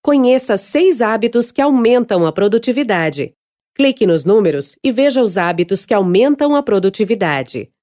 Conheça 6 hábitos que aumentam a produtividade. Clique nos números e veja os hábitos que aumentam a produtividade.